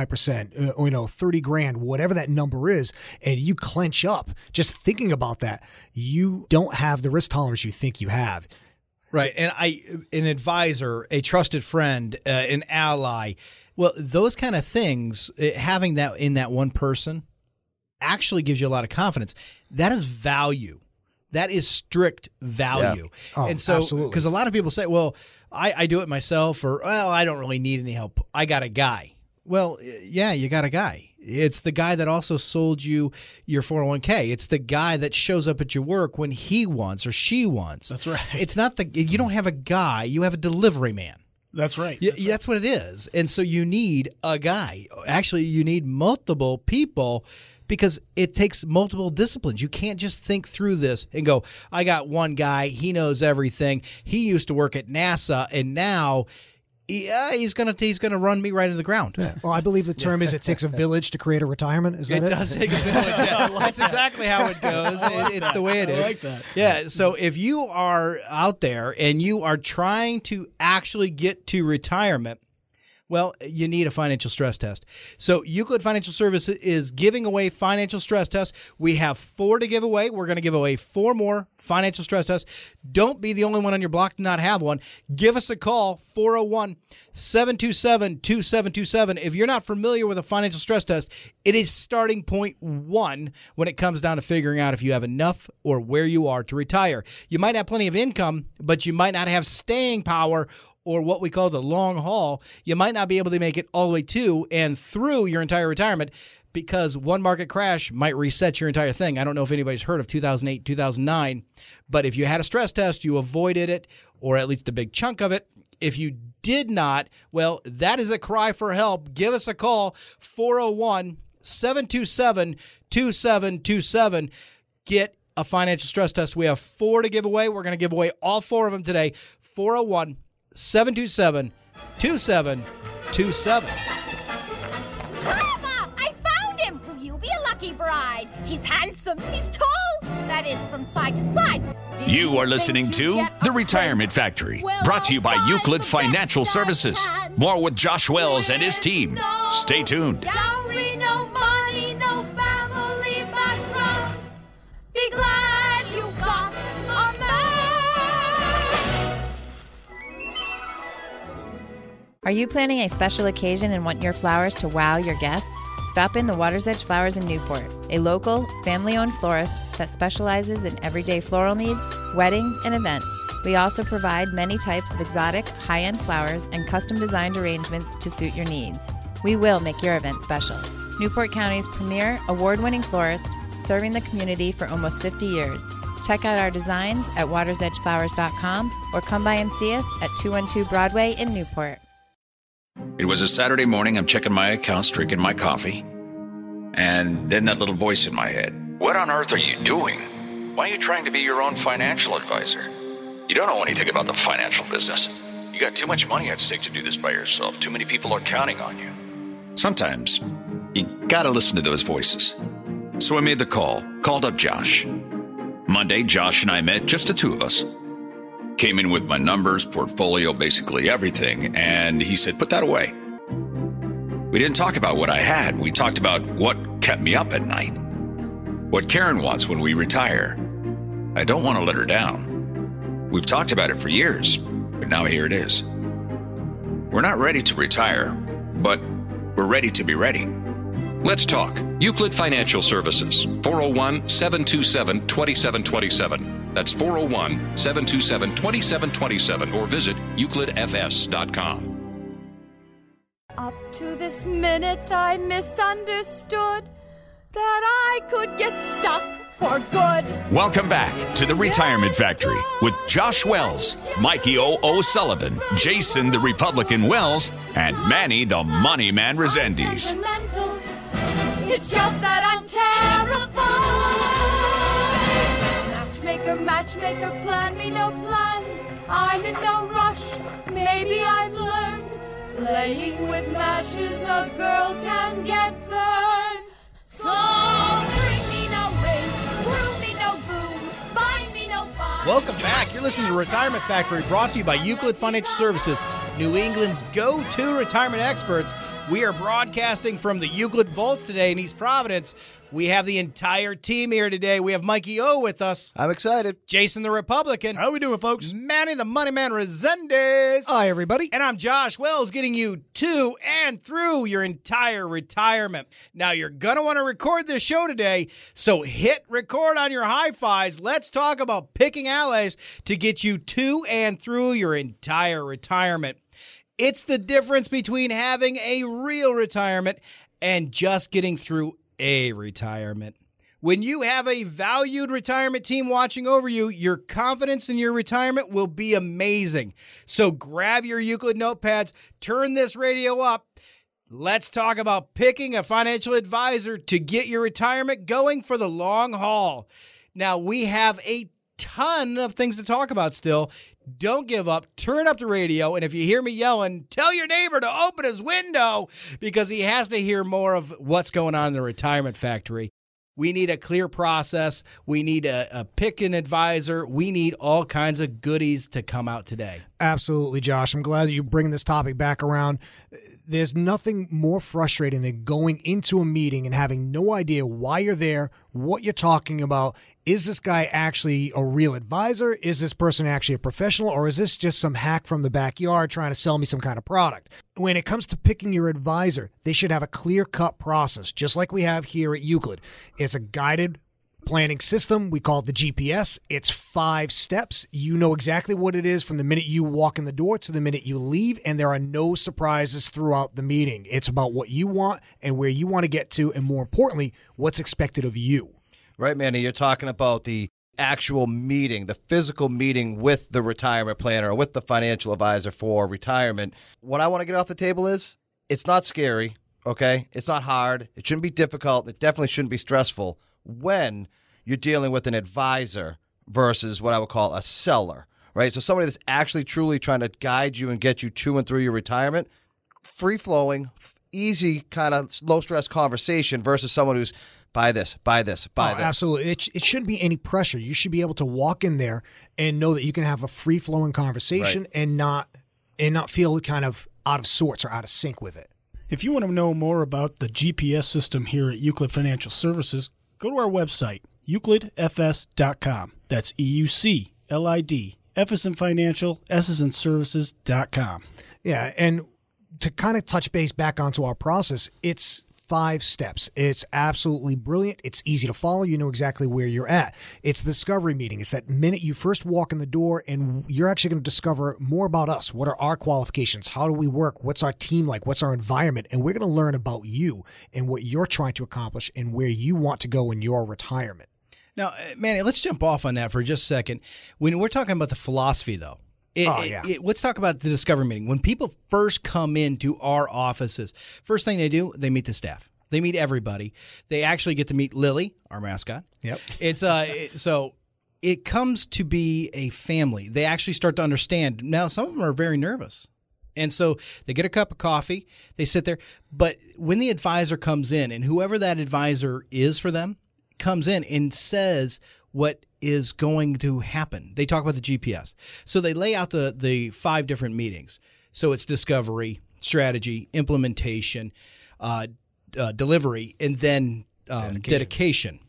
Speaker 6: 25%, or, $30,000, whatever that number is, and you clench up just thinking about that, you don't have the risk tolerance you think you have.
Speaker 3: Right. And an advisor, a trusted friend, an ally, well, those kind of things, having that in that one person actually gives you a lot of confidence. That is value. That is strict value.
Speaker 6: Yeah.
Speaker 3: And so, because a lot of people say, well, I do it myself, or, well, I don't really need any help. I got a guy. Well, yeah, you got a guy. It's the guy that also sold you your 401k. It's the guy that shows up at your work when he wants or she wants.
Speaker 5: That's right.
Speaker 3: It's not you don't have a guy. You have a delivery man.
Speaker 5: That's right.
Speaker 3: That's what it is. And so you need a guy. Actually, you need multiple people, because it takes multiple disciplines. You can't just think through this and go, I got one guy, he knows everything. He used to work at NASA, and now he's gonna run me right into the ground.
Speaker 6: Yeah. Well, I believe the term is it takes a village to create a retirement. Is that it?
Speaker 3: It does take a village. Yeah. That's exactly how it goes. It's the way it is.
Speaker 5: I like that.
Speaker 3: Yeah. So if you are out there and you are trying to actually get to retirement, well, you need a financial stress test. So Euclid Financial Services is giving away financial stress tests. We have 4 to give away. We're going to give away 4 more financial stress tests. Don't be the only one on your block to not have one. Give us a call, 401-727-2727. If you're not familiar with a financial stress test, it is starting point 1 when it comes down to figuring out if you have enough or where you are to retire. You might have plenty of income, but you might not have staying power, or what we call the long haul. You might not be able to make it all the way to and through your entire retirement, because one market crash might reset your entire thing. I don't know if anybody's heard of 2008, 2009, but if you had a stress test, you avoided it, or at least a big chunk of it. If you did not, well, that is a cry for help. Give us a call, 401-727-2727. Get a financial stress test. We have 4 to give away. We're going to give away all 4 of them today. 401-727-2727.
Speaker 11: Mama, I found him. Will you be a lucky bride? He's handsome. He's tall. That is, from side to side.
Speaker 2: You are listening to The Retirement Factory, brought to you by Euclid Financial Services. More with Josh Wells and his team. Stay tuned.
Speaker 7: Dowry, no money, no family background. Be glad you got a man.
Speaker 8: Are you planning a special occasion and want your flowers to wow your guests? Stop in the Water's Edge Flowers in Newport, a local, family-owned florist that specializes in everyday floral needs, weddings, and events. We also provide many types of exotic, high-end flowers and custom-designed arrangements to suit your needs. We will make your event special. Newport County's premier, award-winning florist, serving the community for almost 50 years. Check out our designs at watersedgeflowers.com or come by and see us at 212 Broadway in Newport.
Speaker 2: It was a Saturday morning. I'm checking my accounts, drinking my coffee. And then that little voice in my head. What on earth are you doing? Why are you trying to be your own financial advisor? You don't know anything about the financial business. You got too much money at stake to do this by yourself. Too many people are counting on you. Sometimes you gotta listen to those voices. So I made the call, called up Josh. Monday, Josh and I met, just the 2 of us. Came in with my numbers, portfolio, basically everything, and he said, put that away. We didn't talk about what I had. We talked about what kept me up at night. What Karen wants when we retire. I don't want to let her down. We've talked about it for years, but now here it is. We're not ready to retire, but we're ready to be ready.
Speaker 12: Let's talk. Euclid Financial Services, 401-727-2727. That's 401-727-2727, or visit euclidfs.com.
Speaker 7: Up to this minute I misunderstood that I could get stuck for good.
Speaker 2: Welcome back to the Retirement Factory with Josh Wells, Mikey O'Sullivan, Jason the Republican Wells, and Manny the Money Man Resendiz.
Speaker 7: It's just that I'm terrified. Matchmaker, plan me no plans. I'm in no rush. Maybe I've learned playing with matches a girl can get burned. So bring me no ring, groom me no groom, find me no fine.
Speaker 3: Welcome back. You're listening to Retirement Factory, brought to you by Euclid Financial Services, New England's go-to retirement experts. We are broadcasting from the Euclid Vaults today in East Providence. We have the entire team here today. We have Mikey O with us.
Speaker 4: I'm excited.
Speaker 3: Jason the Republican.
Speaker 5: How we doing, folks?
Speaker 3: Manny the Money Man Resendiz.
Speaker 6: Hi, everybody.
Speaker 3: And I'm Josh Wells, getting you to and through your entire retirement. Now, you're going to want to record this show today, so hit record on your hi-fis. Let's talk about picking allies to get you to and through your entire retirement. It's the difference between having a real retirement and just getting through a retirement. When you have a valued retirement team watching over you, your confidence in your retirement will be amazing. So grab your Euclid notepads, turn this radio up. Let's talk about picking a financial advisor to get your retirement going for the long haul. Now, we have a ton of things to talk about still. Don't give up. Turn up the radio, and if you hear me yelling, tell your neighbor to open his window because he has to hear more of what's going on in the Retirement Factory. We need a clear process. We need a pick an advisor. We need all kinds of goodies to come out today.
Speaker 6: Absolutely, Josh. I'm glad that you bring this topic back around. There's nothing more frustrating than going into a meeting and having no idea why you're there, what you're talking about. Is this guy actually a real advisor? Is this person actually a professional? Or is this just some hack from the backyard trying to sell me some kind of product? When it comes to picking your advisor, they should have a clear-cut process, just like we have here at Euclid. It's a guided planning system. We call it the GPS. It's 5 steps. You know exactly what it is from the minute you walk in the door to the minute you leave, and there are no surprises throughout the meeting. It's about what you want and where you want to get to, and more importantly, what's expected of you.
Speaker 4: Right, Manny, you're talking about the actual meeting, the physical meeting with the retirement planner or with the financial advisor for retirement. What I want to get off the table is it's not scary, okay? It's not hard. It shouldn't be difficult. It definitely shouldn't be stressful when you're dealing with an advisor versus what I would call a seller, right? So somebody that's actually truly trying to guide you and get you to and through your retirement, free-flowing, easy kind of low-stress conversation versus someone who's buy this, buy this, buy this.
Speaker 6: Absolutely. It shouldn't be any pressure. You should be able to walk in there and know that you can have a free-flowing conversation
Speaker 4: right.
Speaker 6: and not feel kind of out of sorts or out of sync with it.
Speaker 5: If you want to know more about the GPS system here at Euclid Financial Services, go to our website, euclidfs.com. That's EUCLID, F as in financial, S as in services.com.
Speaker 6: Yeah, and to kind of touch base back onto our process, it's 5 steps. It's absolutely brilliant. It's easy to follow. You know exactly where you're at. It's the discovery meeting. It's that minute you first walk in the door and you're actually going to discover more about us. What are our qualifications? How do we work? What's our team like? What's our environment? And we're going to learn about you and what you're trying to accomplish and where you want to go in your retirement.
Speaker 3: Now, Manny, let's jump off on that for just a second. When we're talking about the philosophy, though, let's talk about the discovery meeting. When people first come into our offices, first thing they do, they meet the staff. They meet everybody. They actually get to meet Lily, our mascot.
Speaker 6: Yep.
Speaker 3: It's so it comes to be a family. They actually start to understand. Now, some of them are very nervous. And so they get a cup of coffee, they sit there. But when the advisor comes in, and whoever that advisor is for them comes in and says what is going to happen. They talk about the GPS. So they lay out the 5 different meetings. So it's discovery, strategy, implementation, delivery, and then dedication.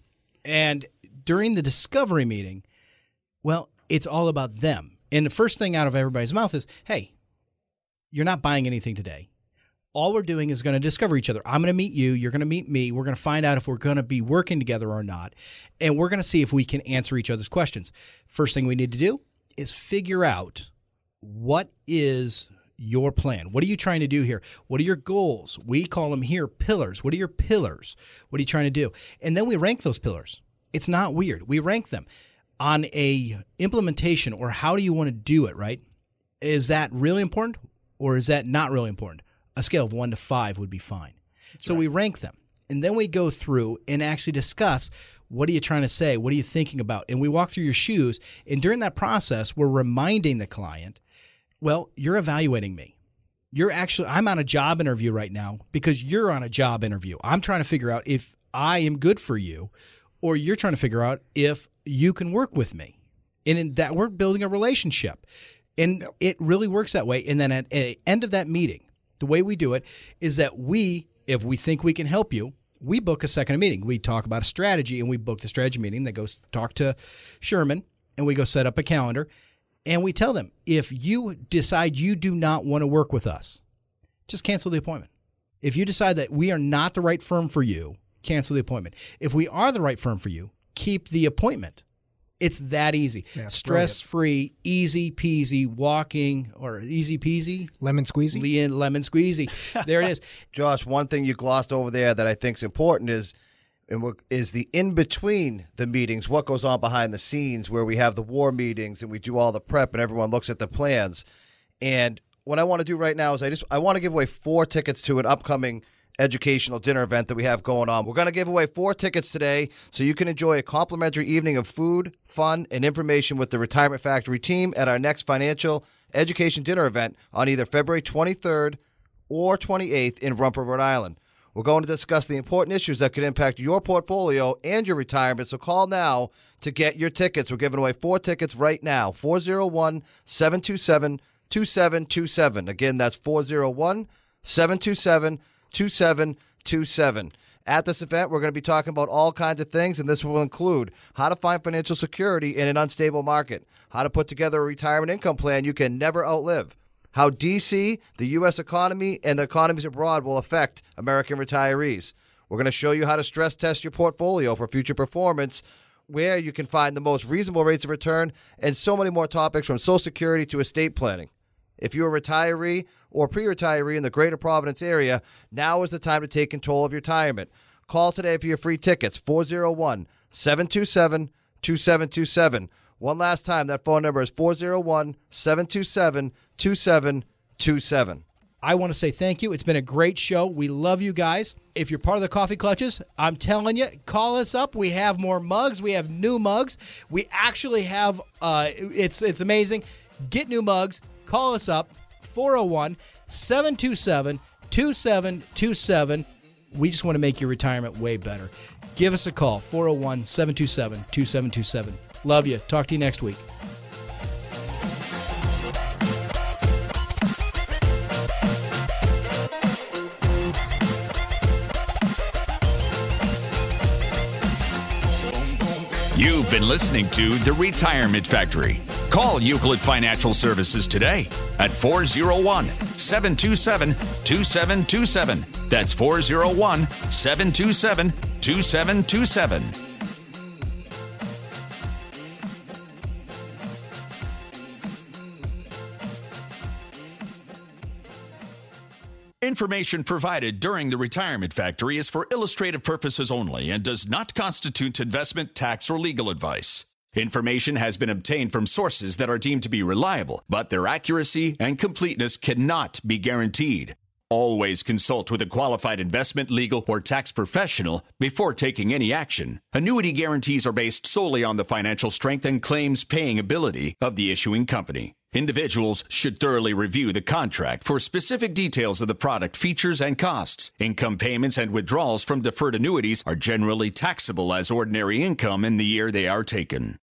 Speaker 3: And during the discovery meeting, well, it's all about them. And the first thing out of everybody's mouth is, hey, you're not buying anything today. All we're doing is going to discover each other. I'm going to meet you. You're going to meet me. We're going to find out if we're going to be working together or not. And we're going to see if we can answer each other's questions. First thing we need to do is figure out what is your plan. What are you trying to do here? What are your goals? We call them here pillars. What are your pillars? What are you trying to do? And then we rank those pillars. It's not weird. We rank them on a implementation, or how do you want to do it, right? Is that really important, or is that not really important? A scale of 1 to 5 would be fine. So we rank them, and then we go through and actually discuss, what are you trying to say? What are you thinking about? And we walk through your shoes, and during that process, we're reminding the client, well, you're evaluating me. I'm on a job interview right now because you're on a job interview. I'm trying to figure out if I am good for you, or you're trying to figure out if you can work with me. And in that, we're building a relationship. And it really works that way. And then at the end of that meeting, the way we do it is that if we think we can help you, we book a second meeting. We talk about a strategy, and we book the strategy meeting. They go talk to Sherman, and we go set up a calendar. And we tell them, if you decide you do not want to work with us, just cancel the appointment. If you decide that we are not the right firm for you, cancel the appointment. If we are the right firm for you, keep the appointment. It's that easy. Yeah, stress-free, easy peasy, walking, or easy peasy.
Speaker 6: Lemon squeezy.
Speaker 3: Lemon squeezy. There it is.
Speaker 4: Josh, one thing you glossed over there that I think is important is the in-between the meetings, what goes on behind the scenes, where we have the war meetings and we do all the prep and everyone looks at the plans. And what I want to do right now is I want to give away 4 tickets to an upcoming educational dinner event that we have going on. We're going to give away 4 tickets today so you can enjoy a complimentary evening of food, fun, and information with the Retirement Factory team at our next financial education dinner event on either February 23rd or 28th in Rumford, Rhode Island. We're going to discuss the important issues that could impact your portfolio and your retirement, so call now to get your tickets. We're giving away 4 tickets right now, 401-727-2727. Again, that's 401-727-2727. At this event, we're going to be talking about all kinds of things, and this will include how to find financial security in an unstable market, how to put together a retirement income plan you can never outlive, how D.C., the U.S. economy, and the economies abroad will affect American retirees. We're going to show you how to stress test your portfolio for future performance, where you can find the most reasonable rates of return, and so many more topics from Social Security to estate planning. If you're a retiree or pre-retiree in the greater Providence area, now is the time to take control of your retirement. Call today for your free tickets, 401-727-2727. One last time, that phone number is 401-727-2727.
Speaker 3: I want to say thank you. It's been a great show. We love you guys. If you're part of the Coffee Clutches, I'm telling you, call us up. We have more mugs. We have new mugs. We actually have, it's amazing. Get new mugs. Call us up, 401-727-2727. We just want to make your retirement way better. Give us a call, 401-727-2727. Love you. Talk to you next week.
Speaker 2: You've been listening to The Retirement Factory. Call Euclid Financial Services today at 401-727-2727. That's 401-727-2727. Information provided during The Retirement Factory is for illustrative purposes only and does not constitute investment, tax, or legal advice. Information has been obtained from sources that are deemed to be reliable, but their accuracy and completeness cannot be guaranteed. Always consult with a qualified investment, legal, or tax professional before taking any action. Annuity guarantees are based solely on the financial strength and claims paying ability of the issuing company. Individuals should thoroughly review the contract for specific details of the product features and costs. Income payments and withdrawals from deferred annuities are generally taxable as ordinary income in the year they are taken.